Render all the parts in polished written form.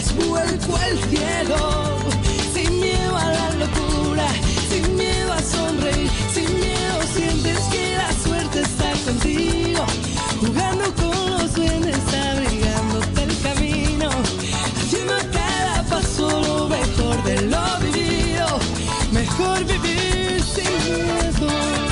das vuelco al cielo, sin miedo a la locura, sin miedo a sonreír, sin miedo sientes que la suerte está contigo, jugando con los duendes, abrigándote el camino, haciendo cada paso lo mejor de lo vivido, mejor vivir sin miedo.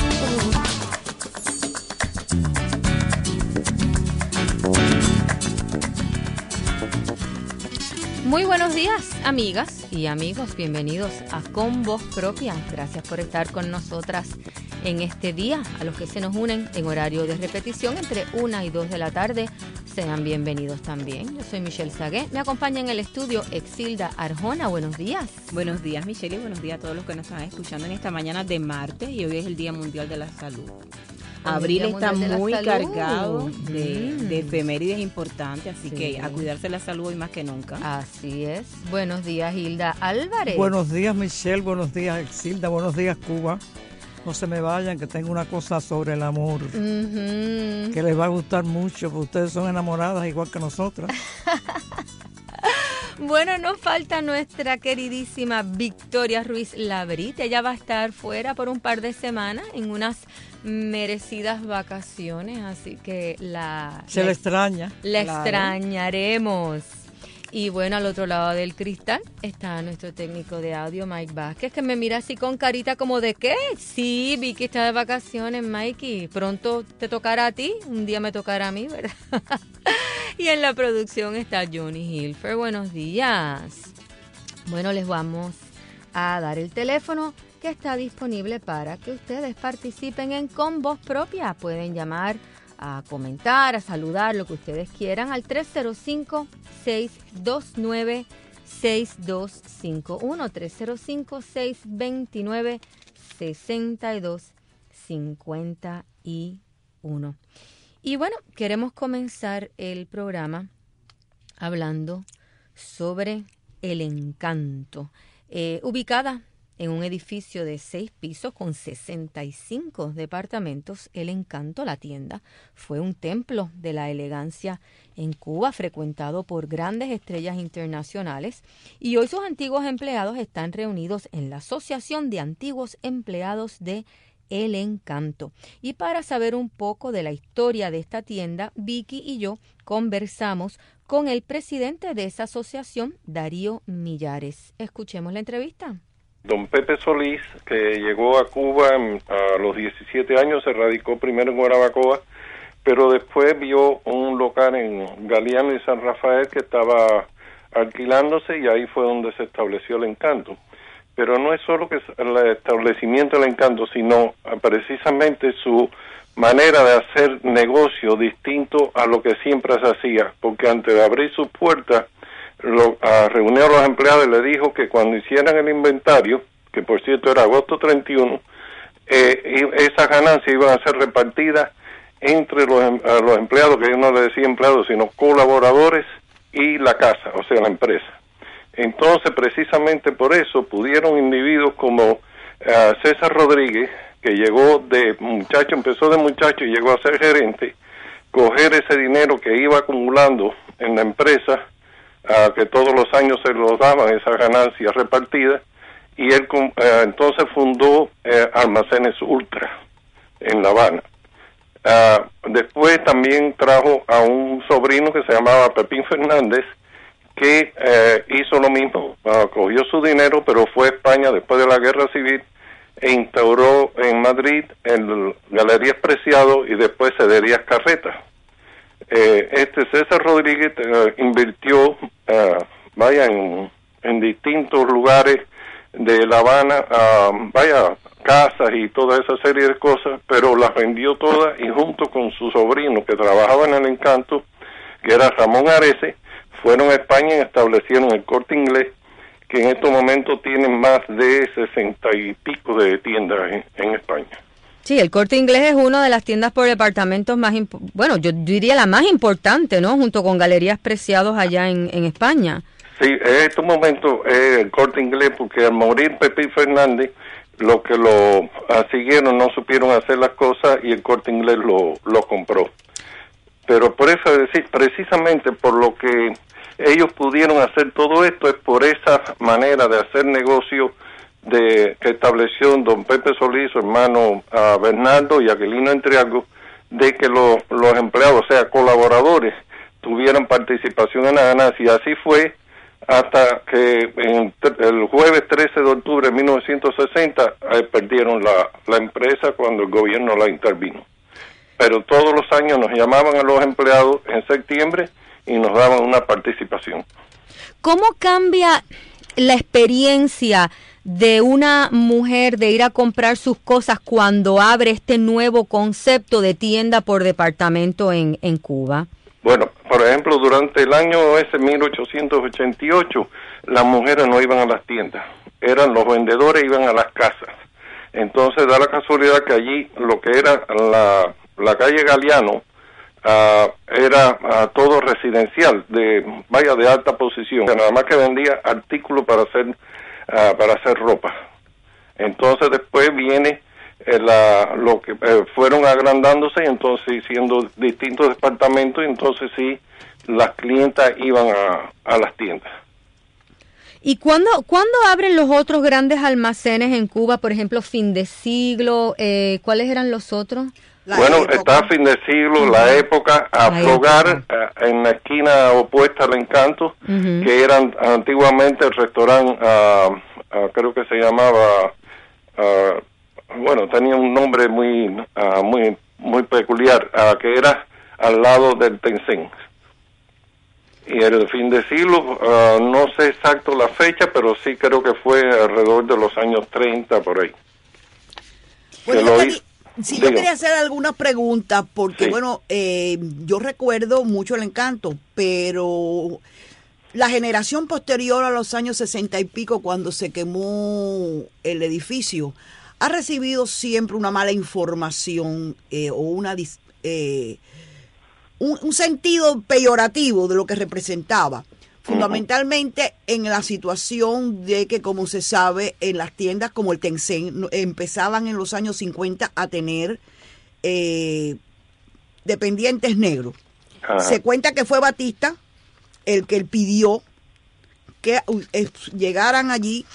Muy buenos días, amigas y amigos. Bienvenidos a Con Voz Propia. Gracias por estar con nosotras en este día. A los que se nos unen en horario de repetición entre 1 y 2 de la tarde, sean bienvenidos también. Yo soy Michelle Sagué. Me acompaña en el estudio Exilda Arjona. Buenos días. Buenos días, Michelle, y buenos días a todos los que nos están escuchando en esta mañana de martes. Y hoy es el Día Mundial de la Salud. Abril está muy cargado de efemérides importantes, así que a cuidarse la salud hoy más que nunca. Así es. Buenos días, Hilda Álvarez. Buenos días, Michelle. Buenos días, Exilda. Buenos días, Cuba. No se me vayan, que tengo una cosa sobre el amor que les va a gustar mucho, porque ustedes son enamoradas igual que nosotras. Bueno, nos falta nuestra queridísima Victoria Ruiz Labrite. Ella va a estar fuera por un par de semanas en unas merecidas vacaciones, así que se le extraña. La extrañaremos. Y bueno, al otro lado del cristal está nuestro técnico de audio, Mike Vázquez, que me mira así con carita como de ¿qué? Sí, Vicky está de vacaciones, Mikey. Pronto te tocará a ti, un día me tocará a mí, ¿verdad? Y en la producción está Johnny Hilfer. Buenos días. Bueno, les vamos a dar el teléfono que está disponible para que ustedes participen en Con Voz Propia. Pueden llamar a comentar, a saludar, lo que ustedes quieran, al 305-629-6251, 305-629-6251. Y bueno, queremos comenzar el programa hablando sobre El Encanto, ubicada en un edificio de 6 pisos con 65 departamentos. El Encanto, la tienda, fue un templo de la elegancia en Cuba, frecuentado por grandes estrellas internacionales, y hoy sus antiguos empleados están reunidos en la Asociación de Antiguos Empleados de El Encanto. Y para saber un poco de la historia de esta tienda, Vicky y yo conversamos con el presidente de esa asociación, Darío Millares. Escuchemos la entrevista. Don Pepe Solís, que llegó a Cuba a los 17 años, se radicó primero en Guanabacoa, pero después vio un local en Galeano y San Rafael que estaba alquilándose, y ahí fue donde se estableció El Encanto. Pero no es solo que el establecimiento del Encanto, sino precisamente su manera de hacer negocio distinto a lo que siempre se hacía, porque antes de abrir sus puertas, reunió a los empleados y le dijo que cuando hicieran el inventario, que por cierto era agosto 31, esas ganancias iban a ser repartidas entre los empleados, que yo no le decía empleados, sino colaboradores, y la casa, o sea, la empresa. Entonces, precisamente por eso, pudieron individuos como César Rodríguez, que llegó de muchacho, empezó de muchacho y llegó a ser gerente, coger ese dinero que iba acumulando en la empresa, que todos los años se los daban esas ganancias repartidas, y él entonces fundó Almacenes Ultra en La Habana. Después también trajo a un sobrino que se llamaba Pepín Fernández, que hizo lo mismo, cogió su dinero, pero fue a España después de la Guerra Civil e instauró en Madrid el Galerías Preciado y después Cederías Carretas. César Rodríguez invirtió en distintos lugares de La Habana, casas y toda esa serie de cosas, pero las vendió todas, y junto con su sobrino que trabajaba en El Encanto, que era Ramón Arese, fueron a España y establecieron el Corte Inglés, que en estos momentos tiene más de 60 y pico de tiendas en España. Sí, el Corte Inglés es una de las tiendas por departamentos más, yo diría la más importante, ¿no? Junto con Galerías Preciados allá en España. Sí, en estos momentos el Corte Inglés, porque al morir Pepín Fernández, los que lo siguieron no supieron hacer las cosas y el Corte Inglés lo compró. Pero por eso decir, precisamente por lo que ellos pudieron hacer todo esto es por esa manera de hacer negocio que estableció don Pepe Solís, su hermano Bernardo y Aquilino Entrialgo, de que los empleados, o sea, colaboradores, tuvieran participación en la ganancia. Y así fue hasta que el jueves 13 de octubre de 1960 perdieron la empresa cuando el gobierno la intervino. Pero todos los años nos llamaban a los empleados en septiembre y nos daban una participación. ¿Cómo cambia la experiencia de una mujer de ir a comprar sus cosas cuando abre este nuevo concepto de tienda por departamento en Cuba? Bueno, por ejemplo, durante el año ese 1888, las mujeres no iban a las tiendas, eran los vendedores, iban a las casas. Entonces da la casualidad que allí lo que era la calle Galeano era todo residencial, de alta posición, nada más que vendía artículos para hacer ropa. Entonces después viene lo que fueron agrandándose, y entonces siendo distintos departamentos, y entonces sí las clientas iban a las tiendas. ¿Y cuándo abren los otros grandes almacenes en Cuba? Por ejemplo, Fin de Siglo, ¿cuáles eran los otros? Está Fin de Siglo, La Época, Aflogar, en la esquina opuesta al Encanto, que eran antiguamente el restaurante, creo que se llamaba, tenía un nombre muy peculiar, que era al lado del Tencent. Y el Fin de Siglo, no sé exacto la fecha, pero sí creo que fue alrededor de los años 30, por ahí. Sí, yo quería hacer algunas preguntas, porque yo recuerdo mucho el Encanto, pero la generación posterior a los años 60 y pico, cuando se quemó el edificio, ha recibido siempre una mala información o un sentido peyorativo de lo que representaba. Fundamentalmente en la situación de que, como se sabe, en las tiendas como el Tencent empezaban en los años 50 a tener dependientes negros. Se cuenta que fue Batista el que pidió que llegaran allí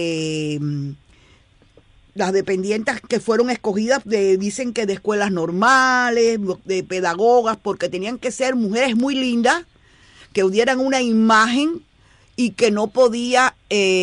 las dependientes que fueron escogidas, dicen que de escuelas normales, de pedagogas, porque tenían que ser mujeres muy lindas, que dieran una imagen y que no podía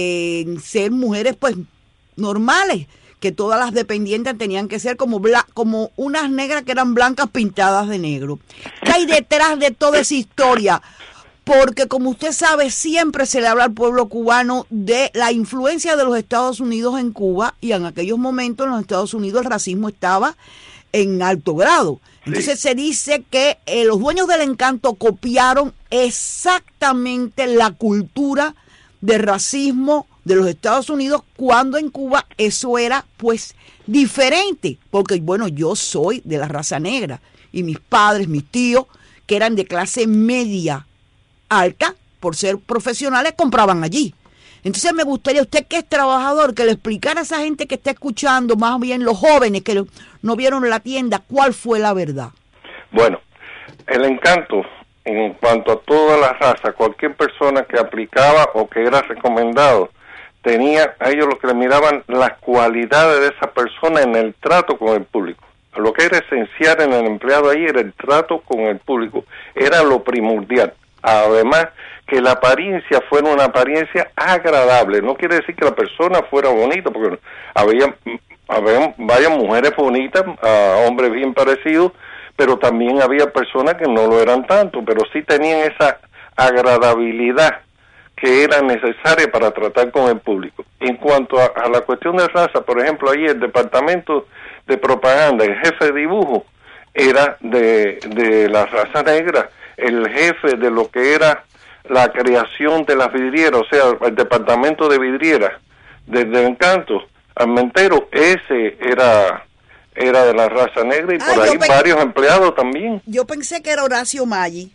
ser mujeres pues normales, que todas las dependientes tenían que ser como unas negras que eran blancas pintadas de negro. ¿Qué hay detrás de toda esa historia? Porque como usted sabe, siempre se le habla al pueblo cubano de la influencia de los Estados Unidos en Cuba, y en aquellos momentos en los Estados Unidos el racismo estaba en alto grado. Entonces se dice que los dueños del Encanto copiaron exactamente la cultura de racismo de los Estados Unidos, cuando en Cuba eso era pues diferente, porque yo soy de la raza negra y mis padres, mis tíos, que eran de clase media alta, por ser profesionales, compraban allí. Entonces me gustaría, usted que es trabajador, que le explicara a esa gente que está escuchando, más bien los jóvenes que no vieron la tienda, cuál fue la verdad. Bueno, el Encanto, en cuanto a toda la raza, cualquier persona que aplicaba o que era recomendado, tenía a ellos lo que le miraban las cualidades de esa persona en el trato con el público. Lo que era esencial en el empleado ahí era el trato con el público, era lo primordial. Además, que la apariencia fuera una apariencia agradable. No quiere decir que la persona fuera bonita, porque había varias mujeres bonitas, hombres bien parecidos, pero también había personas que no lo eran tanto, pero sí tenían esa agradabilidad que era necesaria para tratar con el público. En cuanto a la cuestión de raza, por ejemplo, ahí el departamento de propaganda, el jefe de dibujo era de la raza negra, el jefe de lo que era la creación de las vidrieras, o sea, el departamento de vidrieras, desde Encanto, Armentero, ese era de la raza negra, y por ahí varios empleados también. Yo pensé que era Horacio Maggi.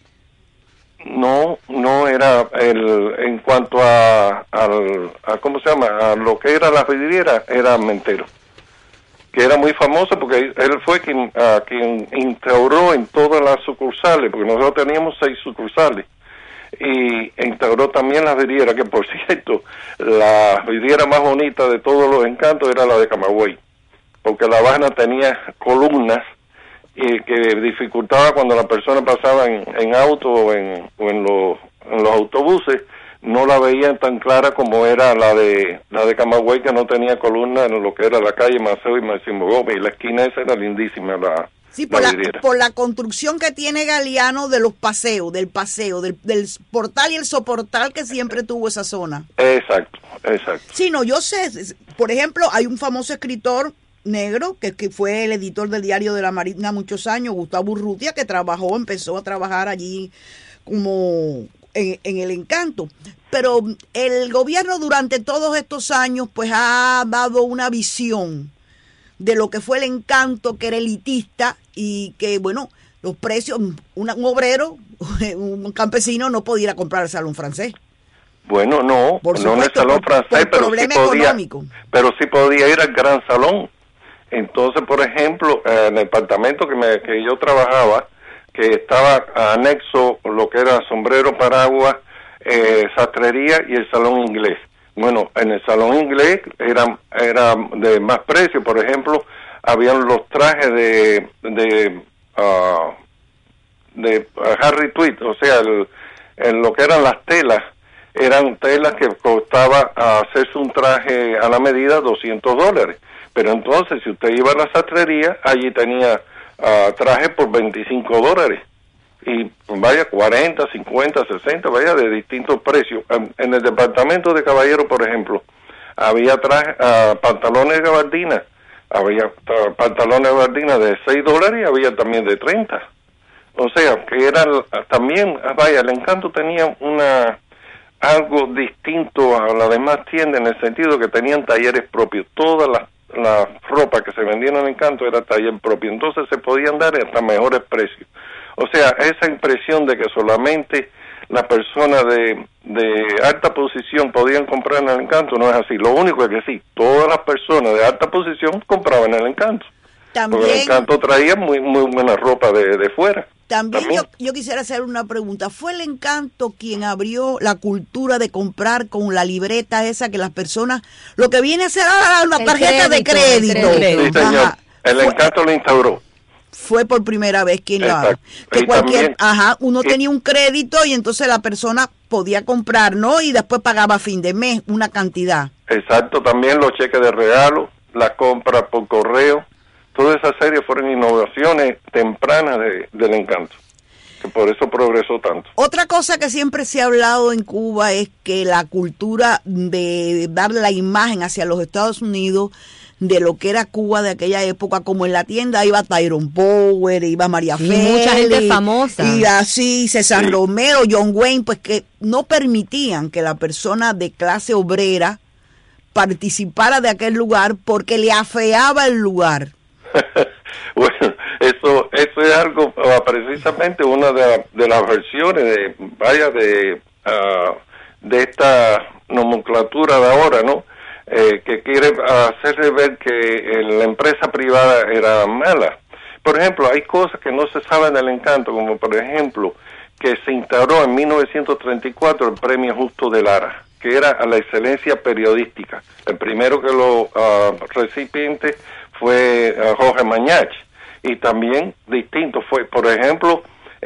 No era en cuanto a ¿cómo se llama? A lo que era la vidriera, era Armentero, que era muy famoso porque él fue quien instauró en todas las sucursales, porque nosotros teníamos 6 sucursales. y instauró también las vidrieras, que por cierto, la vidriera más bonita de todos los encantos era la de Camagüey, porque La Habana tenía columnas y que dificultaba cuando la persona pasaba en auto o en los autobuses, no la veían tan clara como era la de Camagüey, que no tenía columna en lo que era la calle Maceo y Máximo Gómez, y la esquina esa era lindísima, sí, por la construcción que tiene Galiano de los paseos, del portal y el soportal que siempre tuvo esa zona. Exacto. Sí, no, yo sé, por ejemplo, hay un famoso escritor negro que fue el editor del Diario de la Marina muchos años, Gustavo Urrutia, que empezó a trabajar allí como en el Encanto. Pero el gobierno durante todos estos años pues ha dado una visión de lo que fue el Encanto, que era elitista y que, bueno, los precios, un obrero, un campesino no podía ir a comprar el Salón Francés. Bueno, no en el Salón Francés, pero sí podía ir al Gran Salón. Entonces, por ejemplo, en el departamento que yo trabajaba, que estaba anexo lo que era sombrero, paraguas, sastrería y el salón inglés. Bueno, en el salón inglés era de más precio. Por ejemplo, habían los trajes de Harry Tweed, o sea, en lo que eran las telas, eran telas que costaba hacerse un traje a la medida $200. Pero entonces, si usted iba a la sastrería, allí tenía traje por $25. Y vaya, 40, 50, 60, vaya, de distintos precios. En el departamento de caballero, por ejemplo, había pantalones de gabardina. Había pantalones de gabardina de $6 y había también de 30. O sea, que era también, vaya, el Encanto tenía algo distinto a las demás tiendas, en el sentido que tenían talleres propios. Todas la ropa que se vendía en el Encanto era taller propio, entonces se podían dar hasta mejores precios. O sea, esa impresión de que solamente las personas de alta posición podían comprar en el Encanto no es así. Lo único es que sí, todas las personas de alta posición compraban en el Encanto. También, porque el Encanto traía muy buena ropa de fuera. También. Yo quisiera hacer una pregunta. ¿Fue el Encanto quien abrió la cultura de comprar con la libreta esa que las personas, lo que viene a ser ahora una tarjeta de crédito? Sí, señor. El Encanto lo instauró. Fue por primera vez quien lo haga. Que uno tenía un crédito y entonces la persona podía comprar, ¿no? Y después pagaba a fin de mes una cantidad. Exacto, también los cheques de regalo, la compra por correo. Toda esa serie fueron innovaciones tempranas del Encanto, que por eso progresó tanto. Otra cosa que siempre se ha hablado en Cuba es que la cultura de dar la imagen hacia los Estados Unidos de lo que era Cuba de aquella época, como en la tienda iba Tyrone Power, iba María Félix, mucha gente famosa, y así César Romero, John Wayne, pues que no permitían que la persona de clase obrera participara de aquel lugar porque le afeaba el lugar. Bueno, eso es algo, precisamente una de las versiones de esta nomenclatura de ahora, ¿no? Que quiere hacerle ver que la empresa privada era mala. Por ejemplo, hay cosas que no se saben del Encanto, como por ejemplo que se instauró en 1934 el Premio Justo de Lara, que era a la excelencia periodística. El primero que lo recipiente fue Jorge Mañach, y también distinto fue, por ejemplo,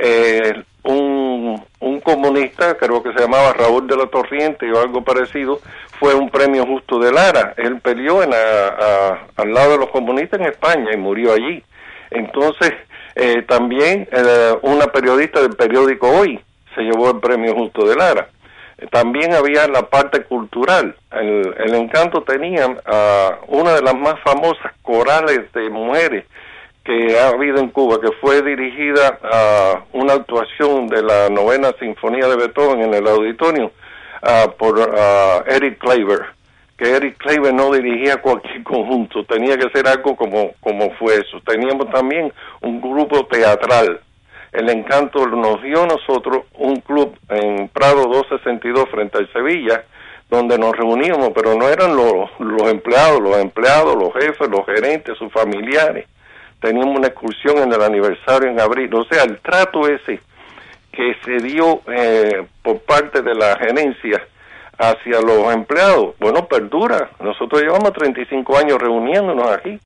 un comunista, creo que se llamaba Raúl de la Torriente o algo parecido, fue un Premio Justo de Lara. Él peleó al lado de los comunistas en España y murió allí. Entonces, también una periodista del periódico Hoy se llevó el Premio Justo de Lara. También había la parte cultural. El Encanto tenía una de las más famosas corales de mujeres que ha habido en Cuba, que fue dirigida a una actuación de la 9ª Sinfonía de Beethoven en el auditorio por Eric Kleiber, que Eric Kleiber no dirigía cualquier conjunto, tenía que ser algo como fue eso. Teníamos también un grupo teatral. El Encanto nos dio a nosotros un club en Prado 262 frente al Sevilla, donde nos reuníamos, pero no eran los empleados, los jefes, los gerentes, sus familiares. Teníamos una excursión en el aniversario en abril. O sea, el trato ese que se dio por parte de la gerencia hacia los empleados, bueno, perdura. Nosotros llevamos 35 años reuniéndonos aquí.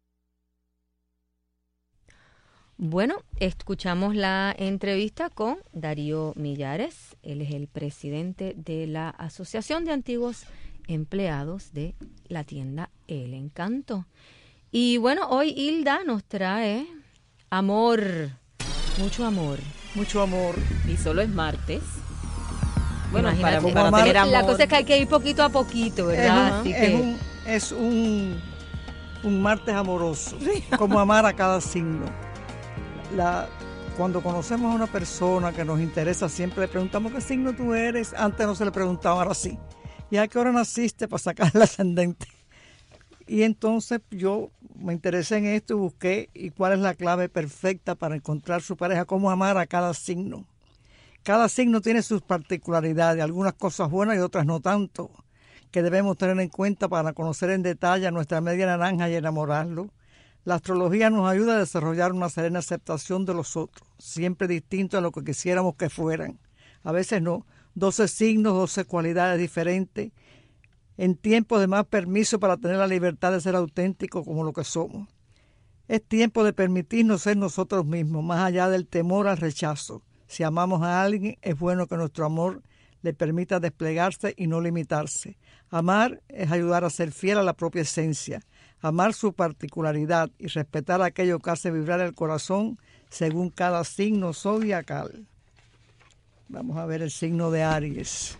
Bueno, escuchamos la entrevista con Darío Millares. Él es el presidente de la Asociación de Antiguos Empleados de la tienda El Encanto. Y bueno, hoy Hilda nos trae amor, mucho amor. Mucho amor. Y solo es martes. Bueno, para amar, tener amor. La cosa es que hay que ir poquito a poquito, ¿verdad? Es un martes amoroso, como amar a cada signo. Cuando conocemos a una persona que nos interesa, siempre le preguntamos qué signo tú eres. Antes no se le preguntaba, ahora sí. ¿Y a qué hora naciste para sacar el ascendente? Y entonces yo me interesé en esto y busqué y cuál es la clave perfecta para encontrar su pareja, cómo amar a cada signo. Cada signo tiene sus particularidades, algunas cosas buenas y otras no tanto, que debemos tener en cuenta para conocer en detalle a nuestra media naranja y enamorarlo. La astrología nos ayuda a desarrollar una serena aceptación de los otros, siempre distinto a lo que quisiéramos que fueran. A veces no, 12 signos, 12 cualidades diferentes, en tiempos de más permiso para tener la libertad de ser auténticos como lo que somos. Es tiempo de permitirnos ser nosotros mismos, más allá del temor al rechazo. Si amamos a alguien, es bueno que nuestro amor le permita desplegarse y no limitarse. Amar es ayudar a ser fiel a la propia esencia, amar su particularidad y respetar aquello que hace vibrar el corazón según cada signo zodiacal. Vamos a ver el signo de Aries.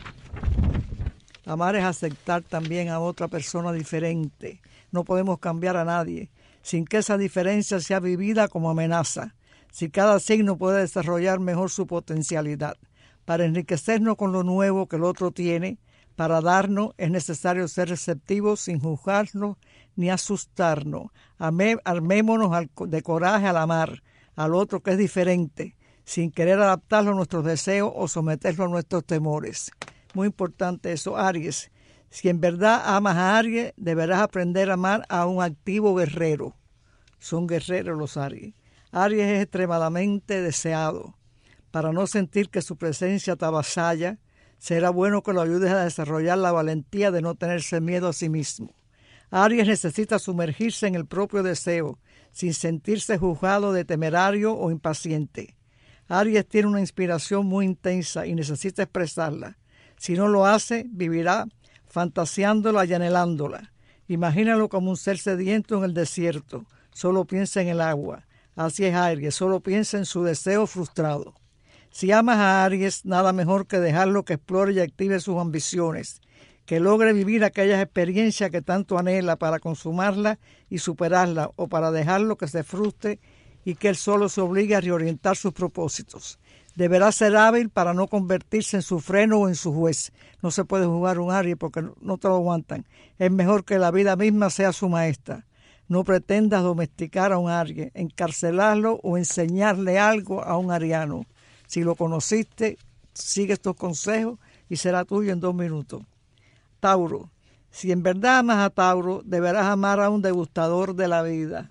Amar es aceptar también a otra persona diferente. No podemos cambiar a nadie sin que esa diferencia sea vivida como amenaza. Si cada signo puede desarrollar mejor su potencialidad, para enriquecernos con lo nuevo que el otro tiene, para darnos es necesario ser receptivos sin juzgarnos ni asustarnos. Armémonos de coraje al amar al otro que es diferente, sin querer adaptarlo a nuestros deseos o someterlo a nuestros temores. Muy importante eso, Aries. Si en verdad amas a Aries, deberás aprender a amar a un activo guerrero. Son guerreros los Aries. Aries es extremadamente deseado. Para no sentir que su presencia te avasalla, será bueno que lo ayudes a desarrollar la valentía de no tenerse miedo a sí mismo. Aries necesita sumergirse en el propio deseo, sin sentirse juzgado de temerario o impaciente. Aries tiene una inspiración muy intensa y necesita expresarla. Si no lo hace, vivirá fantaseándola y anhelándola. Imagínalo como un ser sediento en el desierto. Solo piensa en el agua. Así es Aries, solo piensa en su deseo frustrado. Si amas a Aries, nada mejor que dejarlo que explore y active sus ambiciones, que logre vivir aquellas experiencias que tanto anhela para consumarla y superarla, o para dejarlo que se frustre y que él solo se obligue a reorientar sus propósitos. Deberá ser hábil para no convertirse en su freno o en su juez. No se puede jugar un Aries porque no te lo aguantan. Es mejor que la vida misma sea su maestra. No pretendas domesticar a un Aries, encarcelarlo o enseñarle algo a un ariano. Si lo conociste, sigue estos consejos y será tuyo en 2 minutos. Tauro. Si en verdad amas a Tauro, deberás amar a un degustador de la vida.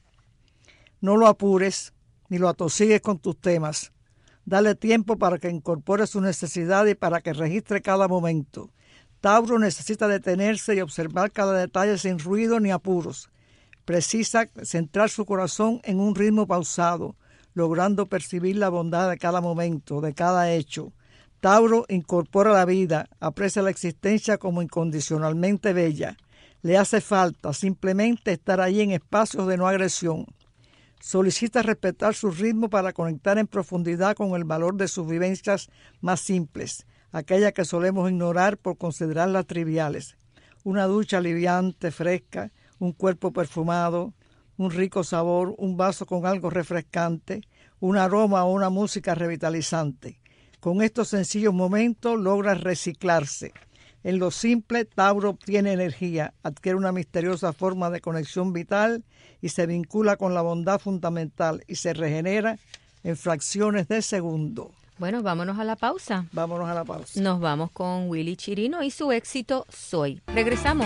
No lo apures ni lo atosigues con tus temas. Dale tiempo para que incorpore sus necesidades y para que registre cada momento. Tauro necesita detenerse y observar cada detalle sin ruido ni apuros. Precisa centrar su corazón en un ritmo pausado, logrando percibir la bondad de cada momento, de cada hecho. Tauro incorpora la vida, aprecia la existencia como incondicionalmente bella. Le hace falta simplemente estar allí en espacios de no agresión. Solicita respetar su ritmo para conectar en profundidad con el valor de sus vivencias más simples, aquellas que solemos ignorar por considerarlas triviales. Una ducha aliviante, fresca, un cuerpo perfumado, un rico sabor, un vaso con algo refrescante, un aroma o una música revitalizante. Con estos sencillos momentos logra reciclarse. En lo simple, Tauro obtiene energía, adquiere una misteriosa forma de conexión vital y se vincula con la bondad fundamental y se regenera en fracciones de segundo. Bueno, vámonos a la pausa. Vámonos a la pausa. Nos vamos con Willy Chirino y su éxito Soy. Regresamos.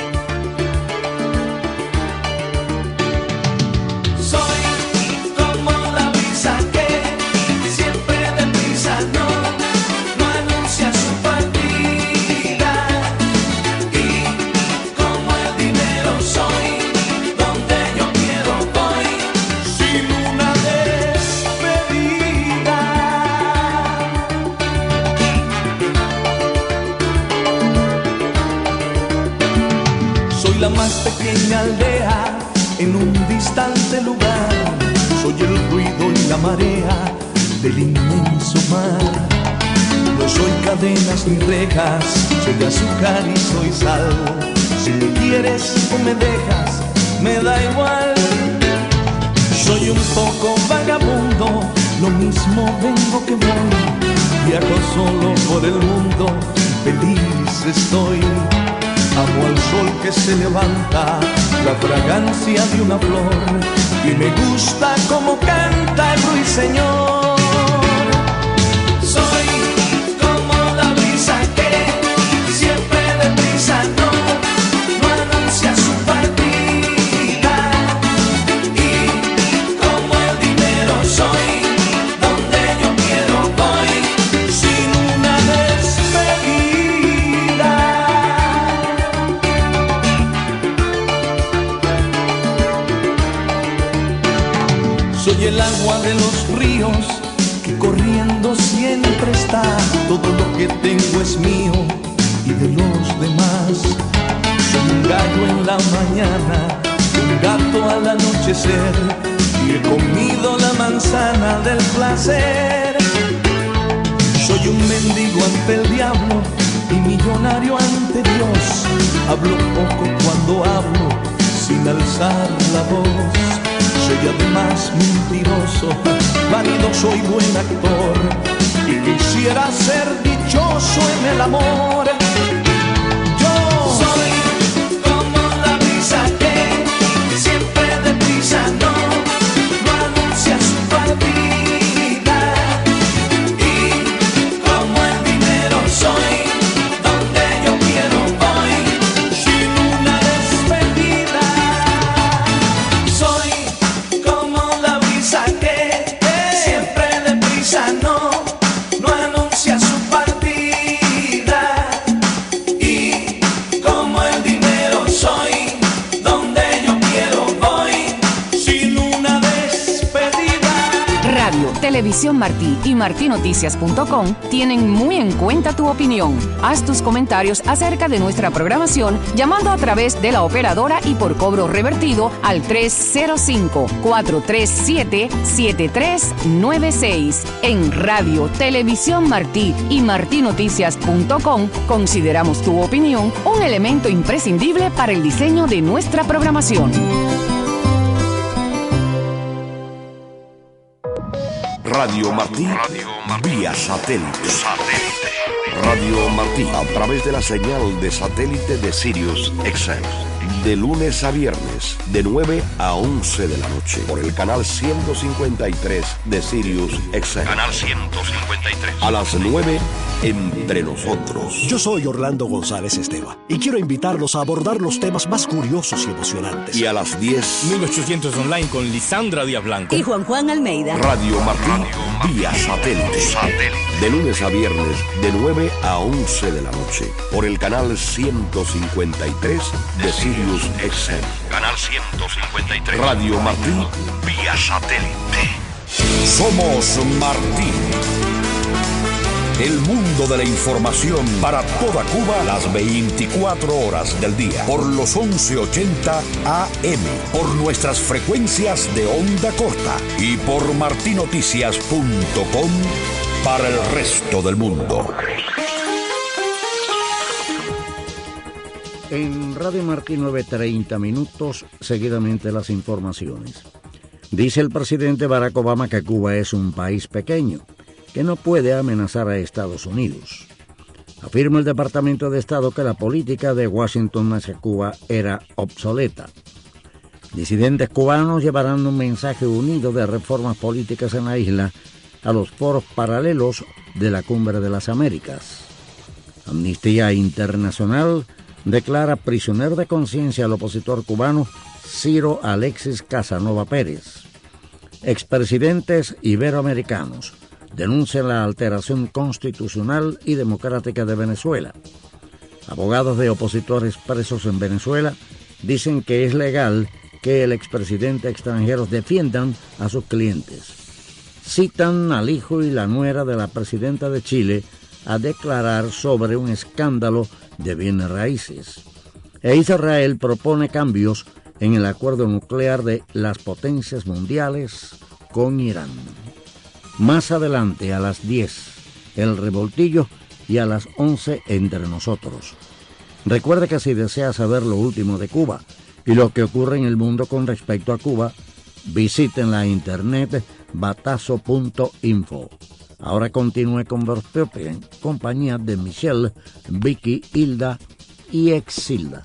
Soy como la más pequeña aldea en un distante lugar. Soy el ruido y la marea del inmenso mar. No soy cadenas ni rejas, soy azúcar y soy sal. Si me quieres o me dejas, me da igual. Soy un poco vagabundo, lo mismo vengo que voy. Viajo solo por el mundo, feliz estoy. Amo al sol que se levanta, la fragancia de una flor, y me gusta como canta el ruiseñor. Soy como la brisa que siempre deprisa no anuncia su partida, y como el dinero soy, donde yo quiero voy, sin una despedida. Soy el agua de los ríos que corriendo siempre está. Todo lo que tengo es mío y de los demás. Soy un gallo en la mañana, un gato al anochecer, y he comido la manzana del placer. Soy un mendigo ante el diablo y millonario ante Dios. Hablo poco cuando hablo, sin alzar la voz. Soy además mentiroso, vanidoso y buen actor, y quisiera ser dichoso en el amor. Yo soy como la brisa que siempre deprisa no anuncia su partida, y como el dinero soy, donde yo quiero voy, sin una despedida. Soy como la brisa que siempre deprisa no anuncia su partida, y como el dinero soy, donde yo quiero voy, sin una despedida. Radio, Televisión Martí y martinoticias.com tienen muy en cuenta tu opinión. Haz tus comentarios acerca de nuestra programación llamando a través de la operadora y por cobro revertido al 305-437-7396. En Radio, Televisión Martí y martinoticias.com consideramos tu opinión un elemento imprescindible para el diseño de nuestra programación. Radio Martí, vía satélite. Radio Martí, a través de la señal de satélite de Sirius XM. De lunes a viernes, de 9 a 11 de la noche, por el canal 153 de Sirius XM. Canal 153. A las 9, Entre Nosotros. Yo soy Orlando González Esteva y quiero invitarlos a abordar los temas más curiosos y emocionantes. Y a las 10, 1800 online con Lisandra Díaz Blanco y Juan Almeida. Radio Martí, vía satélite. De lunes a viernes, de 9 a 11 de la noche, por el canal 153 de Sirius XM. Canal 153. Radio Martí, vía satélite. Somos Martí. El mundo de la información para toda Cuba las 24 horas del día. Por los 1180 AM. Por nuestras frecuencias de onda corta. Y por martinoticias.com para el resto del mundo. En Radio Martí 9:30 minutos, seguidamente las informaciones. Dice el presidente Barack Obama que Cuba es un país pequeño, que no puede amenazar a Estados Unidos. Afirma el Departamento de Estado que la política de Washington hacia Cuba era obsoleta. Disidentes cubanos llevarán un mensaje unido de reformas políticas en la isla a los foros paralelos de la Cumbre de las Américas. Amnistía Internacional declara prisionero de conciencia al opositor cubano Ciro Alexis Casanova Pérez. Expresidentes iberoamericanos denuncian la alteración constitucional y democrática de Venezuela. Abogados de opositores presos en Venezuela dicen que es legal que el expresidente extranjeros defiendan a sus clientes. Citan al hijo y la nuera de la presidenta de Chile a declarar sobre un escándalo de bienes raíces. e Israel propone cambios en el acuerdo nuclear de las potencias mundiales con Irán. Más adelante, a las 10, el revoltillo, y a las 11, entre nosotros. Recuerde que si desea saber lo último de Cuba y lo que ocurre en el mundo con respecto a Cuba, visiten la internet batazo.info. Ahora continúe con Voz Populi en compañía de Michelle, Vicky, Hilda y Exilda.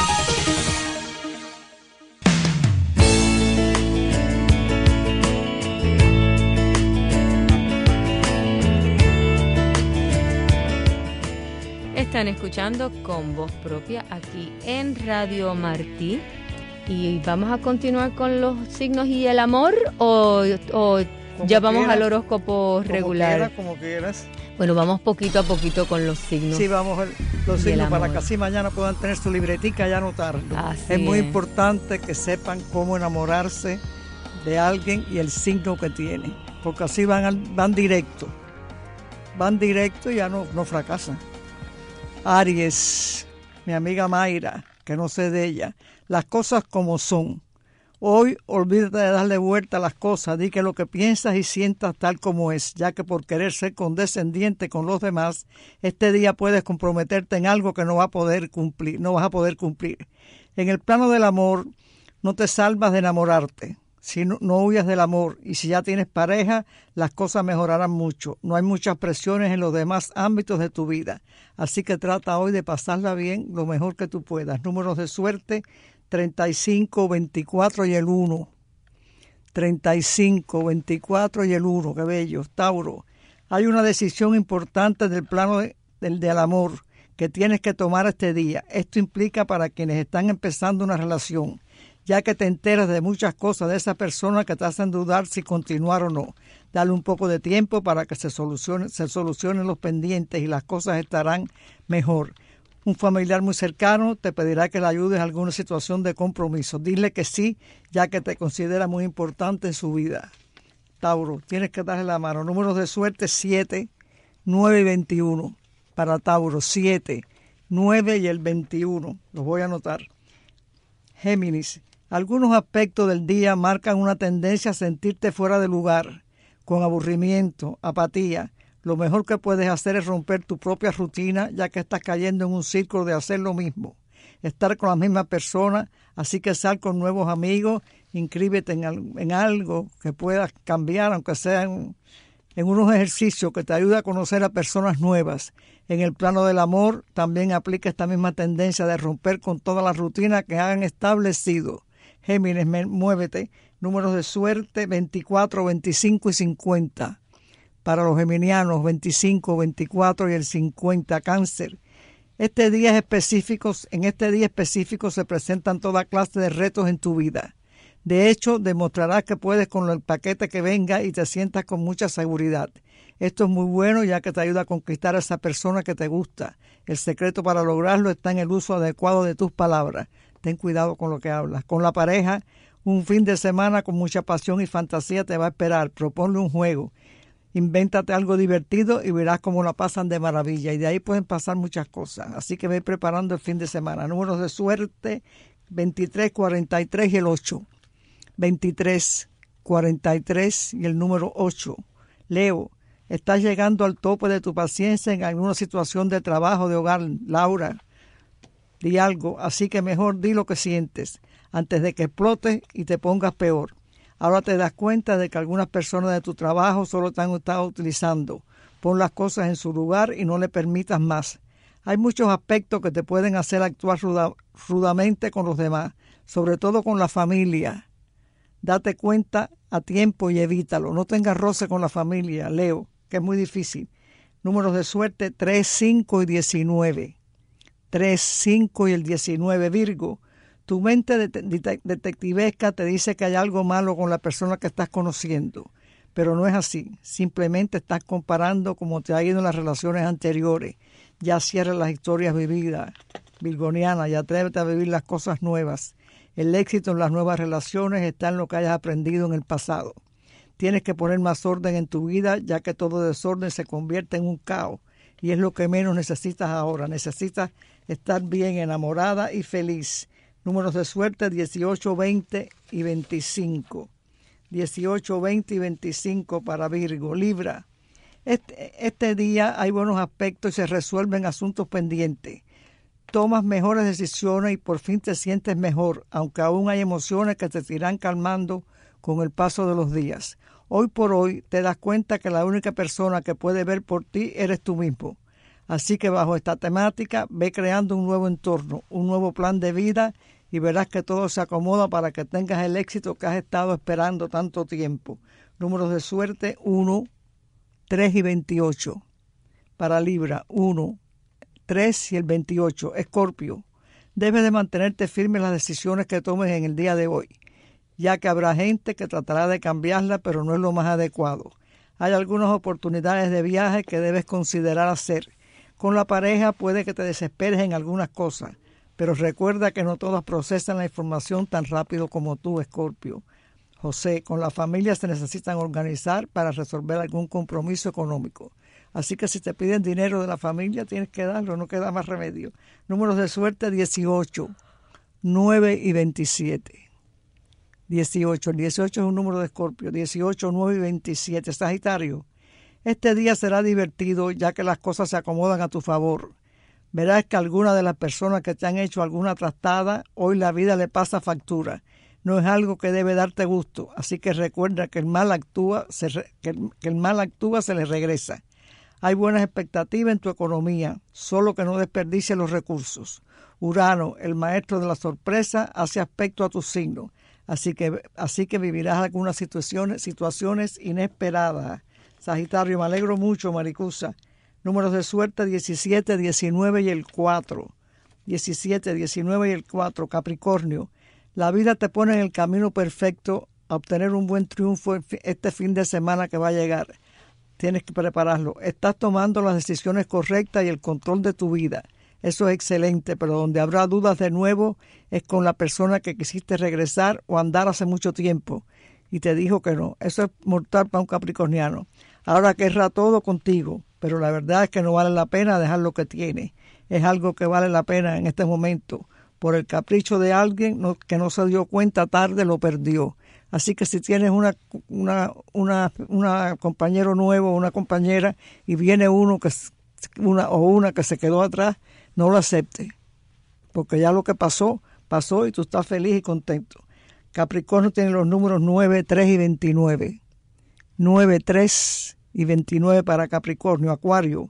Están escuchando Con Voz Propia aquí en Radio Martí. Y vamos a continuar con los signos y el amor, o ya vamos al horóscopo regular. Como quieras. Bueno, vamos poquito a poquito con los signos. Sí, vamos a los signos para que así mañana puedan tener su libretica y anotarlo. Es muy importante que sepan cómo enamorarse de alguien y el signo que tiene, porque así van directo. Van directo y ya no fracasan. Aries, mi amiga Mayra, que no sé de ella, las cosas como son. Hoy olvídate de darle vuelta a las cosas, di que lo que piensas y sientas tal como es, ya que por querer ser condescendiente con los demás, este día puedes comprometerte en algo que no vas a poder cumplir. En el plano del amor, no te salvas de enamorarte. Si no huyas del amor, y si ya tienes pareja, las cosas mejorarán mucho. No hay muchas presiones en los demás ámbitos de tu vida. Así que trata hoy de pasarla bien lo mejor que tú puedas. Números de suerte, 35, 24 y el 1. 35, 24 y el 1. Qué bello. Tauro, hay una decisión importante del plano del amor que tienes que tomar este día. Esto implica para quienes están empezando una relación, ya que te enteras de muchas cosas de esa persona que te hacen dudar si continuar o no. Dale un poco de tiempo para que se solucionen los pendientes y las cosas estarán mejor. Un familiar muy cercano te pedirá que le ayudes a alguna situación de compromiso. Dile que sí, ya que te considera muy importante en su vida. Tauro, tienes que darle la mano. Números de suerte 7, 9 y 21. Para Tauro, 7, 9 y el 21. Los voy a anotar. Géminis, algunos aspectos del día marcan una tendencia a sentirte fuera de lugar, con aburrimiento, apatía. Lo mejor que puedes hacer es romper tu propia rutina, ya que estás cayendo en un círculo de hacer lo mismo, estar con la misma persona, así que sal con nuevos amigos, inscríbete en algo que puedas cambiar, aunque sea en unos ejercicios que te ayude a conocer a personas nuevas. En el plano del amor también aplica esta misma tendencia de romper con toda la rutina que han establecido. Géminis, muévete. Números de suerte 24, 25 y 50. Para los geminianos, 25, 24 y el 50. Cáncer. En este día específico se presentan toda clase de retos en tu vida. De hecho, demostrarás que puedes con el paquete que venga y te sientas con mucha seguridad. Esto es muy bueno, ya que te ayuda a conquistar a esa persona que te gusta. El secreto para lograrlo está en el uso adecuado de tus palabras. Ten cuidado con lo que hablas. Con la pareja, un fin de semana con mucha pasión y fantasía te va a esperar. Proponle un juego. Invéntate algo divertido y verás cómo la pasan de maravilla. Y de ahí pueden pasar muchas cosas. Así que ve preparando el fin de semana. Números de suerte 23, 43 y el 8. 23, 43 y el número 8. Leo, estás llegando al tope de tu paciencia en alguna situación de trabajo, de hogar. Laura, di algo, así que mejor di lo que sientes antes de que explotes y te pongas peor. Ahora te das cuenta de que algunas personas de tu trabajo solo te han estado utilizando. Pon las cosas en su lugar y no le permitas más. Hay muchos aspectos que te pueden hacer actuar rudamente con los demás, sobre todo con la familia. Date cuenta a tiempo y evítalo. No tengas roce con la familia, Leo, que es muy difícil. Números de suerte 3, 5 y 19. 3, 5 y el 19. Virgo, tu mente detectivesca te dice que hay algo malo con la persona que estás conociendo, pero no es así. Simplemente estás comparando cómo te ha ido en las relaciones anteriores. Ya cierra las historias vividas, virgoniana, y atrévete a vivir las cosas nuevas. El éxito en las nuevas relaciones está en lo que hayas aprendido en el pasado. Tienes que poner más orden en tu vida, ya que todo desorden se convierte en un caos. Y es lo que menos necesitas ahora. Necesitas estar bien, enamorada y feliz. Números de suerte 18, 20 y 25. 18, 20 y 25 para Virgo. Libra. Este día hay buenos aspectos y se resuelven asuntos pendientes. Tomas mejores decisiones y por fin te sientes mejor, aunque aún hay emociones que te irán calmando con el paso de los días. Hoy por hoy te das cuenta que la única persona que puede ver por ti eres tú mismo. Así que bajo esta temática ve creando un nuevo entorno, un nuevo plan de vida y verás que todo se acomoda para que tengas el éxito que has estado esperando tanto tiempo. Números de suerte 1, 3 y 28. Para Libra 1, 3 y el 28. Escorpio, debes de mantenerte firme en las decisiones que tomes en el día de hoy, ya que habrá gente que tratará de cambiarla, pero no es lo más adecuado. Hay algunas oportunidades de viaje que debes considerar hacer. Con la pareja puede que te desesperes en algunas cosas, pero recuerda que no todas procesan la información tan rápido como tú, Escorpio. José, con la familia se necesitan organizar para resolver algún compromiso económico. Así que si te piden dinero de la familia, tienes que darlo, no queda más remedio. Números de suerte 18, 9 y 27. 18. El 18 es un número de Escorpio. 18, 9 y 27. Sagitario, este día será divertido ya que las cosas se acomodan a tu favor. Verás que algunas de las personas que te han hecho alguna trastada, hoy la vida le pasa factura. No es algo que debe darte gusto, así que recuerda que el mal actúa, se le regresa. Hay buenas expectativas en tu economía, solo que no desperdicies los recursos. Urano, el maestro de la sorpresa, hace aspecto a tu signo, así que vivirás algunas situaciones inesperadas. Sagitario, me alegro mucho, Maricusa. Números de suerte 17, 19 y el 4. 17, 19 y el 4. Capricornio, la vida te pone en el camino perfecto a obtener un buen triunfo este fin de semana que va a llegar. Tienes que prepararlo. Estás tomando las decisiones correctas y el control de tu vida. Eso es excelente, pero donde habrá dudas de nuevo es con la persona que quisiste regresar o andar hace mucho tiempo y te dijo que no. Eso es mortal para un capricorniano. Ahora querrá todo contigo, pero la verdad es que no vale la pena dejar lo que tiene. Es algo que vale la pena en este momento. Por el capricho de alguien que no se dio cuenta tarde, lo perdió. Así que si tienes una compañero nuevo, una compañera, y viene una que se quedó atrás, no lo acepte, porque ya lo que pasó y tú estás feliz y contento. Capricornio tiene los números 9, 3 y 29. 9, 3 y 29 para Capricornio. Acuario,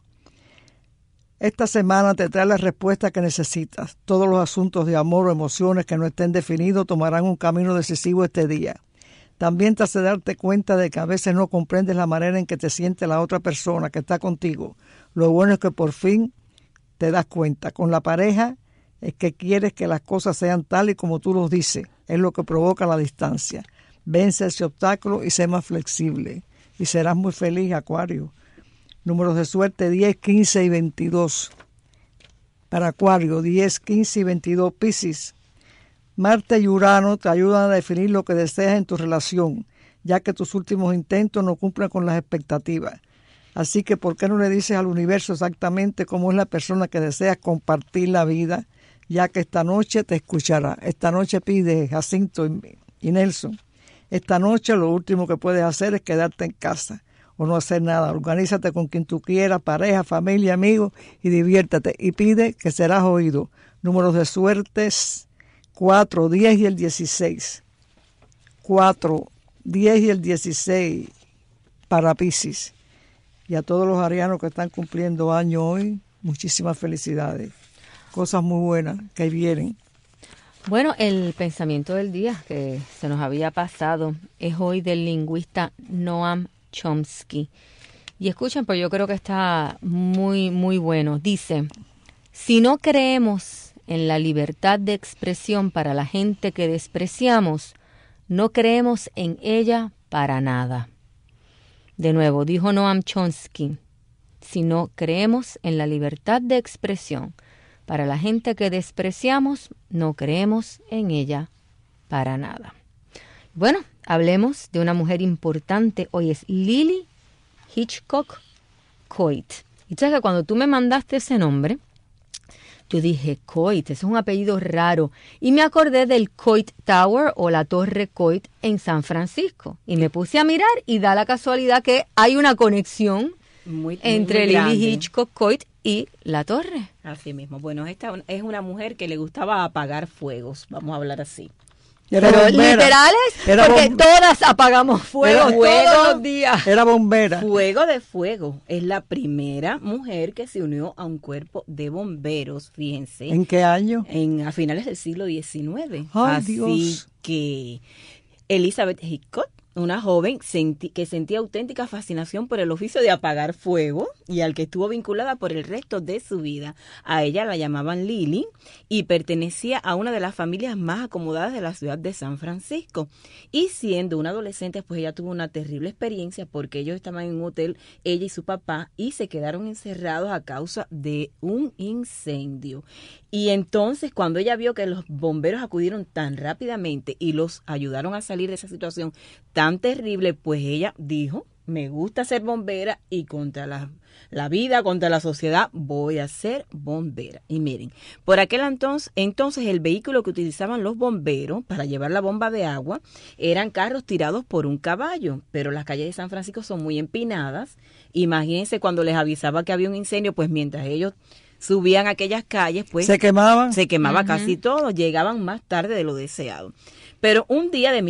esta semana te trae la respuesta que necesitas. Todos los asuntos de amor o emociones que no estén definidos tomarán un camino decisivo este día. También te hace darte cuenta de que a veces no comprendes la manera en que te siente la otra persona que está contigo. Lo bueno es que por fin te das cuenta. Con la pareja es que quieres que las cosas sean tal y como tú los dices. Es lo que provoca la distancia. Vence ese obstáculo y sé más flexible. Y serás muy feliz, Acuario. Números de suerte 10, 15 y 22. Para Acuario, 10, 15 y 22. Piscis, Marte y Urano te ayudan a definir lo que deseas en tu relación, ya que tus últimos intentos no cumplen con las expectativas. Así que, ¿por qué no le dices al universo exactamente cómo es la persona que deseas compartir la vida, ya que esta noche te escuchará? Esta noche pide Jacinto y Nelson. Esta noche lo último que puedes hacer es quedarte en casa o no hacer nada. Organízate con quien tú quieras, pareja, familia, amigos, y diviértate. Y pide que serás oído. Números de suertes 4, 10 y el 16. 4, 10 y el 16 para Piscis. Y a todos los arianos que están cumpliendo año hoy, muchísimas felicidades. Cosas muy buenas que vienen. Bueno, el pensamiento del día que se nos había pasado es hoy del lingüista Noam Chomsky. Y escuchen, pues yo creo que está muy, muy bueno. Dice, si no creemos en la libertad de expresión para la gente que despreciamos, no creemos en ella para nada. De nuevo, dijo Noam Chomsky, si no creemos en la libertad de expresión para la gente que despreciamos, no creemos en ella para nada. Bueno, hablemos de una mujer importante. Hoy es Lily Hitchcock Coit. Y sabes que cuando tú me mandaste ese nombre, Yo dije, Coit, ese es un apellido raro. Y me acordé del Coit Tower o la Torre Coit en San Francisco. Y me puse a mirar y da la casualidad que hay una conexión entre Lily Hitchcock Coit y la torre. Así mismo. Bueno, esta es una mujer que le gustaba apagar fuegos, vamos a hablar así. Pero literales, porque todas apagamos fuego todos los días. Era bombera. Fuego de fuego. Es la primera mujer que se unió a un cuerpo de bomberos, fíjense. ¿En qué año? A finales del siglo XIX. Ay, así Dios. Que Elizabeth Hitchcock, una joven que sentía auténtica fascinación por el oficio de apagar fuego y al que estuvo vinculada por el resto de su vida. A ella la llamaban Lily y pertenecía a una de las familias más acomodadas de la ciudad de San Francisco. Y siendo una adolescente, pues ella tuvo una terrible experiencia porque ellos estaban en un hotel, ella y su papá, y se quedaron encerrados a causa de un incendio. Y entonces, cuando ella vio que los bomberos acudieron tan rápidamente y los ayudaron a salir de esa situación tan terrible, pues ella dijo, me gusta ser bombera y contra la vida, contra la sociedad, voy a ser bombera. Y miren, por aquel entonces el vehículo que utilizaban los bomberos para llevar la bomba de agua eran carros tirados por un caballo, pero las calles de San Francisco son muy empinadas. Imagínense cuando les avisaba que había un incendio, pues mientras ellos subían aquellas calles, pues se quemaba casi todo, llegaban más tarde de lo deseado. Pero un día de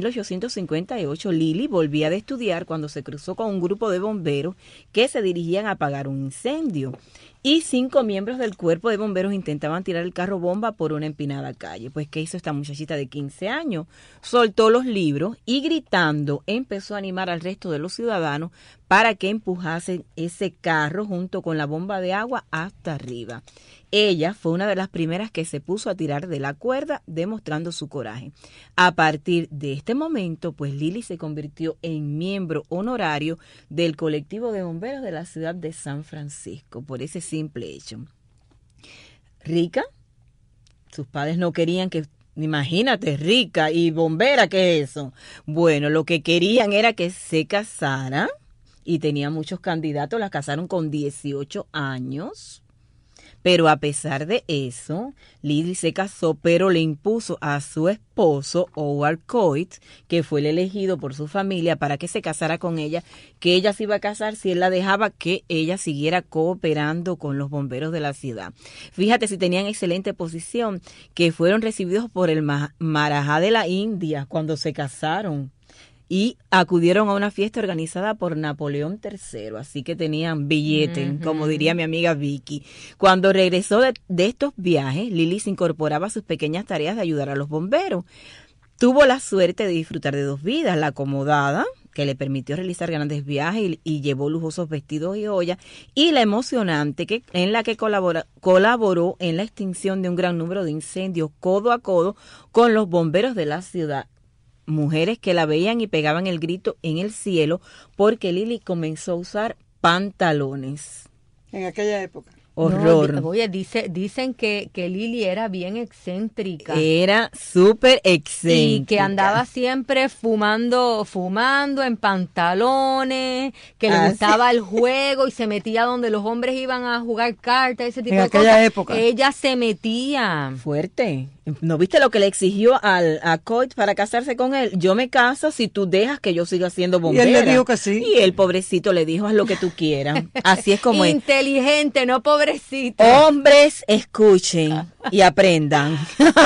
1858, Lily volvía de estudiar cuando se cruzó con un grupo de bomberos que se dirigían a apagar un incendio. Y 5 miembros del cuerpo de bomberos intentaban tirar el carro bomba por una empinada calle. Pues, ¿qué hizo esta muchachita de 15 años? Soltó los libros y gritando empezó a animar al resto de los ciudadanos para que empujasen ese carro junto con la bomba de agua hasta arriba. Ella fue una de las primeras que se puso a tirar de la cuerda, demostrando su coraje. A partir de este momento, pues Lily se convirtió en miembro honorario del colectivo de bomberos de la ciudad de San Francisco, por ese simple hecho. Rica, sus padres no querían que, imagínate, rica y bombera, ¿qué es eso? Bueno, lo que querían era que se casara y tenía muchos candidatos, la casaron con 18 años. Pero a pesar de eso, Lily se casó, pero le impuso a su esposo, Howard Coit, que fue el elegido por su familia para que se casara con ella, que ella se iba a casar si él la dejaba que ella siguiera cooperando con los bomberos de la ciudad. Fíjate si tenían excelente posición, que fueron recibidos por el Maharaja de la India cuando se casaron. Y acudieron a una fiesta organizada por Napoleón III, así que tenían billete, como diría mi amiga Vicky. Cuando regresó de estos viajes, Lily se incorporaba a sus pequeñas tareas de ayudar a los bomberos. Tuvo la suerte de disfrutar de 2 vidas, la acomodada, que le permitió realizar grandes viajes y llevó lujosos vestidos y joyas, y la emocionante, en la que colaboró en la extinción de un gran número de incendios codo a codo con los bomberos de la ciudad. Mujeres que la veían y pegaban el grito en el cielo porque Lily comenzó a usar pantalones. En aquella época. Horror. No, oye, dicen que Lily era bien excéntrica. Era súper excéntrica. Y que andaba siempre fumando en pantalones, que le gustaba el juego y se metía donde los hombres iban a jugar cartas, ese tipo de cosas. En aquella época. Ella se metía. Fuerte. ¿No viste lo que le exigió a Coit para casarse con él? Yo me caso si tú dejas que yo siga siendo bombera. Y él le dijo que sí. Y el pobrecito le dijo, haz lo que tú quieras. Así es como inteligente, no pobrecito. Hombres, escuchen y aprendan.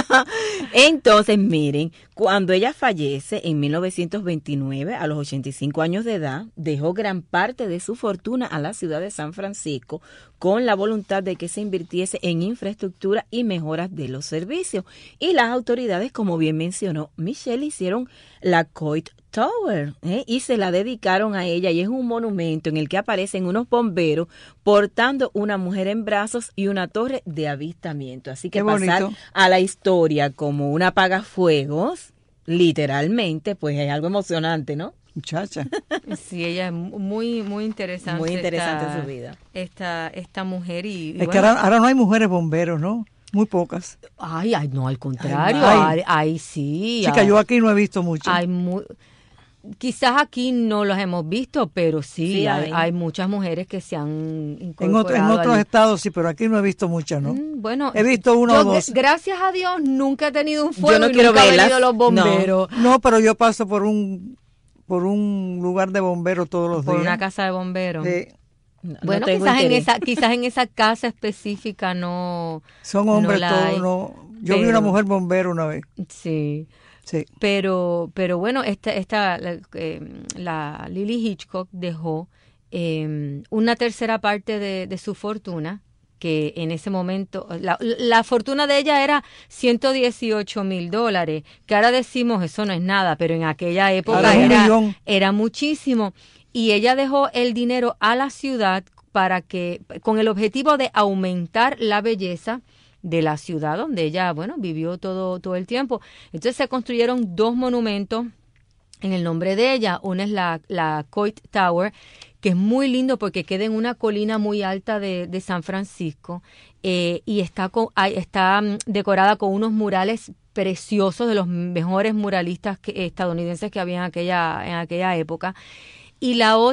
Entonces, miren, cuando ella fallece en 1929, a los 85 años de edad, dejó gran parte de su fortuna a la ciudad de San Francisco con la voluntad de que se invirtiese en infraestructura y mejoras de los servicios. Y las autoridades, como bien mencionó Michelle, hicieron la Coit Tower y se la dedicaron a ella, y es un monumento en el que aparecen unos bomberos portando una mujer en brazos y una torre de avistamiento. Así que pasar a la historia como una apagafuegos, literalmente, pues es algo emocionante, ¿no? Muchacha. Sí, ella es muy interesante. Muy interesante su vida. Esta mujer y es que ahora no hay mujeres bomberos, ¿no? Muy pocas. Ay, no, al contrario. Ay, sí. Chica, yo aquí no he visto mucho. quizás aquí no los hemos visto, pero sí hay muchas mujeres que se han incorporado. En otros estados sí, pero aquí no he visto muchas, ¿no? Bueno, he visto uno o dos. Gracias a Dios nunca he tenido un fuego, yo no y quiero nunca han verlas. venido los bomberos. No, pero yo paso por un lugar de bomberos todos los días. Por una casa de bomberos. Sí. Bueno, quizás en esa casa específica no. Son hombres todos, no. Yo vi una mujer bombero una vez. Sí. Sí. Pero bueno, la Lily Hitchcock dejó una tercera parte de su fortuna, que en ese momento, la fortuna de ella era $118,000, que ahora decimos eso no es nada, pero en aquella época era muchísimo. Y ella dejó el dinero a la ciudad con el objetivo de aumentar la belleza de la ciudad donde ella, vivió todo el tiempo. Entonces se construyeron 2 monumentos en el nombre de ella. Una es la Coit Tower, que es muy lindo porque queda en una colina muy alta de San Francisco, y está decorada con unos murales preciosos de los mejores muralistas estadounidenses que había en aquella época. Y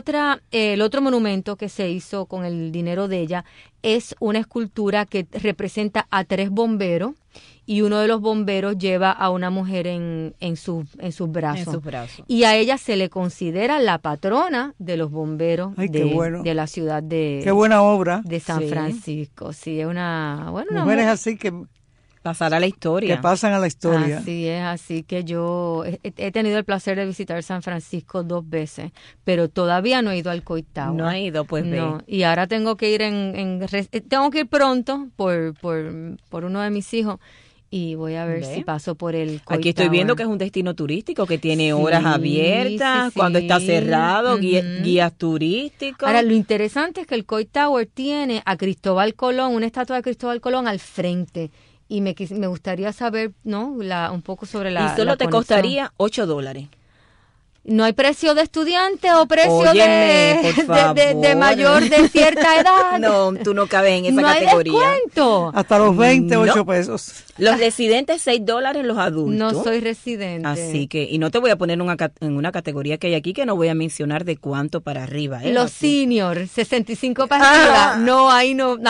el otro monumento que se hizo con el dinero de ella es una escultura que representa a 3 bomberos, y uno de los bomberos lleva a una mujer en sus brazos. Y a ella se le considera la patrona de los bomberos de la ciudad de... Qué buena obra. De San Francisco. Sí, es una... mujeres así que... Pasar a la historia. Que pasan a la historia. Así es, así que yo he tenido el placer de visitar San Francisco 2 veces, pero todavía no he ido al Coit Tower. No he ido, pues no. Y ahora tengo que ir tengo que ir pronto por uno de mis hijos, y voy a ver si paso por el Coit Aquí estoy Tower. viendo que es un destino turístico, que tiene horas abiertas, cuando está cerrado, guías turísticos. Ahora, lo interesante es que el Coit Tower tiene a Cristóbal Colón, una estatua de Cristóbal Colón al frente. Y me gustaría saber, un poco sobre la... Y solo te costaría $8. ¿No hay precio de estudiante o precio Óyeme, de mayor de cierta edad? No, tú no cabes en esa categoría. ¿No hay descuento? Hasta los 28 pesos. Los residentes, $6 los adultos. No soy residente. Así que, y no te voy a poner en una categoría que hay aquí que no voy a mencionar de cuánto para arriba. Los seniors, 65 para arriba. No, ahí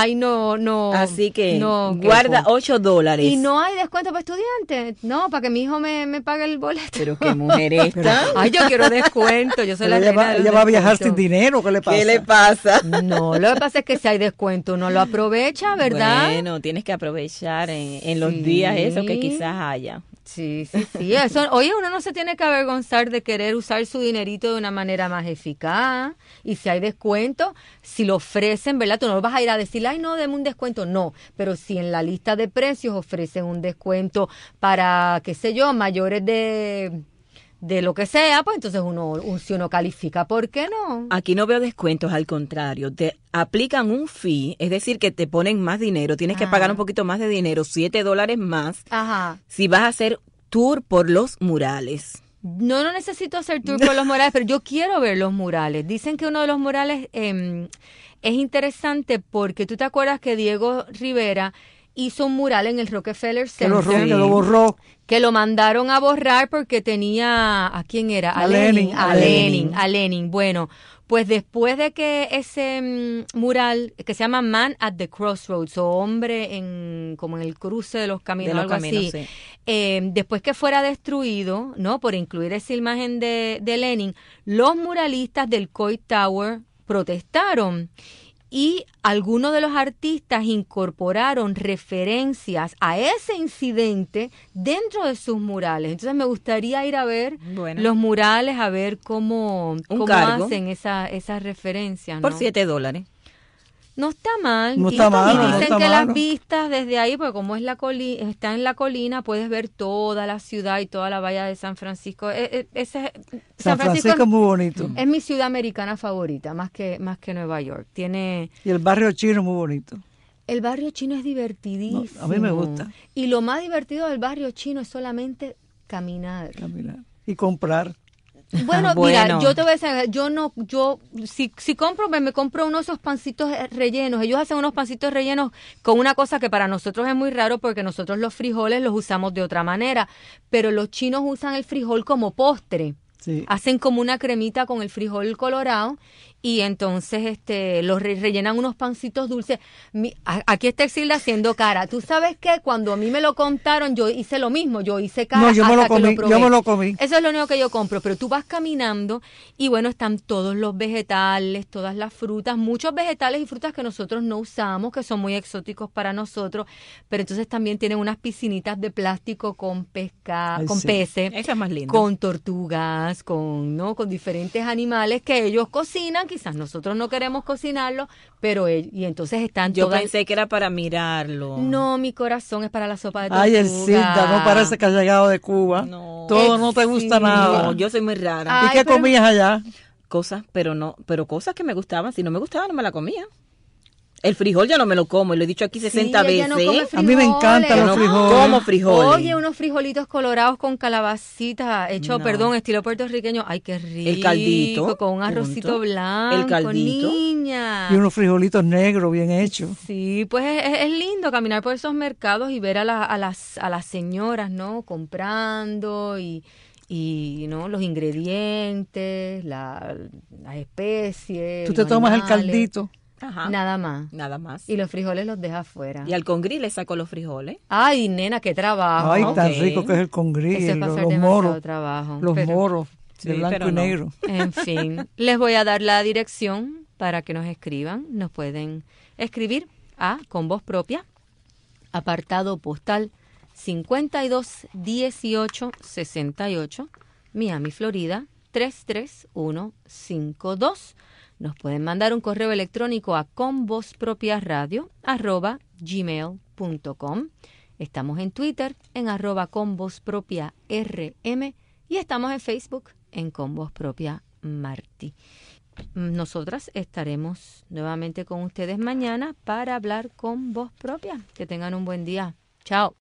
no. Así que guarda $8. ¿Y no hay descuento para estudiantes? No, para que mi hijo me pague el boleto. Pero qué mujer esta. Ay, yo quiero descuento. Yo soy la reina. Ella va a viajar sin dinero. ¿Qué le pasa? ¿Qué le pasa? No, lo que pasa es que si hay descuento uno lo aprovecha, ¿verdad? Bueno, tienes que aprovechar en los días eso que quizás haya. Sí. Eso, oye, uno no se tiene que avergonzar de querer usar su dinerito de una manera más eficaz. Y si hay descuento, si lo ofrecen, ¿verdad? Tú no vas a ir a decir, ay, no, deme un descuento. No, pero si en la lista de precios ofrecen un descuento para, qué sé yo, mayores de lo que sea, pues entonces si uno califica, ¿por qué no? Aquí no veo descuentos, al contrario, te aplican un fee, es decir, que te ponen más dinero, tienes que pagar un poquito más de dinero, $7 más, si vas a hacer tour por los murales. No necesito hacer tour por los murales, pero yo quiero ver los murales. Dicen que uno de los murales es interesante porque tú te acuerdas que Diego Rivera hizo un mural en el Rockefeller Center. Que lo borró. Que lo mandaron a borrar porque tenía... ¿A quién era? A Lenin. Bueno, pues después de que ese mural, que se llama Man at the Crossroads, o hombre como en el cruce de los caminos, algo así, después que fuera destruido, ¿no? Por incluir esa imagen de Lenin, los muralistas del Coit Tower protestaron. Y algunos de los artistas incorporaron referencias a ese incidente dentro de sus murales. Entonces me gustaría ir a ver los murales, a ver cómo hacen esas referencias, ¿no? Por $7. No está mal. No está mal. Y dicen que las vistas desde ahí, porque como está en la colina, puedes ver toda la ciudad y toda la bahía de San Francisco. San Francisco es muy bonito. Es mi ciudad americana favorita, más que Nueva York. Y el barrio chino es muy bonito. El barrio chino es divertidísimo. No, a mí me gusta. Y lo más divertido del barrio chino es solamente caminar. Y comprar. Bueno, mira, yo te voy a decir, si compro, me compro uno de esos pancitos rellenos. Ellos hacen unos pancitos rellenos con una cosa que para nosotros es muy raro porque nosotros los frijoles los usamos de otra manera, pero los chinos usan el frijol como postre. Sí. Hacen como una cremita con el frijol colorado y entonces los rellenan unos pancitos dulces. Aquí está Exilda haciendo cara. Tú sabes que cuando a mí me lo contaron, yo hice lo mismo. Yo hice cara. No, yo me lo comí. Probé. Yo me lo comí. Eso es lo único que yo compro. Pero tú vas caminando y bueno, están todos los vegetales, todas las frutas, muchos vegetales y frutas que nosotros no usamos, que son muy exóticos para nosotros. Pero entonces también tienen unas piscinitas de plástico con con peces. Esa es más linda. Con tortugas, con diferentes animales que ellos cocinan. Quizás nosotros no queremos cocinarlo, pero y entonces están Yo todas... pensé que era para mirarlo. No, mi corazón es para la sopa de tortuga. Ay, Exilda, no parece que has llegado de Cuba. No. Todo no te gusta nada. No, yo soy muy rara. ¿Y qué comías allá? Cosas, pero cosas que me gustaban. Si no me gustaban, no me la comía. El frijol ya no me lo como, y lo he dicho aquí 60 veces. No come a mí me encantan los frijoles. Como frijoles. Oye, unos frijolitos colorados con calabacita, estilo puertorriqueño. Ay, qué rico. El caldito. Con un arrocito blanco. El caldito. Niña. Y unos frijolitos negros bien hechos. Sí, pues es lindo caminar por esos mercados y ver a las señoras, ¿no? Comprando y no los ingredientes, las especies. ¿Tú te tomas el caldito? Ajá. Nada más. Nada más. Y los frijoles los deja afuera. Y al congrí le saco los frijoles. Ay, nena, qué trabajo. Ay, tan rico que es el congrí, Eso es pasar los demasiado moros. trabajo. Los moros, de blanco y negro. En fin, les voy a dar la dirección para que nos escriban. Nos pueden escribir Con Voz Propia, apartado postal 521868, Miami, Florida 33152. Nos pueden mandar un correo electrónico a convozpropiaradio@gmail.com. Estamos en Twitter en @convozpropiarm y estamos en Facebook en Con Voz Propia Martí. Nosotras estaremos nuevamente con ustedes mañana para hablar con voz propia. Que tengan un buen día. Chao.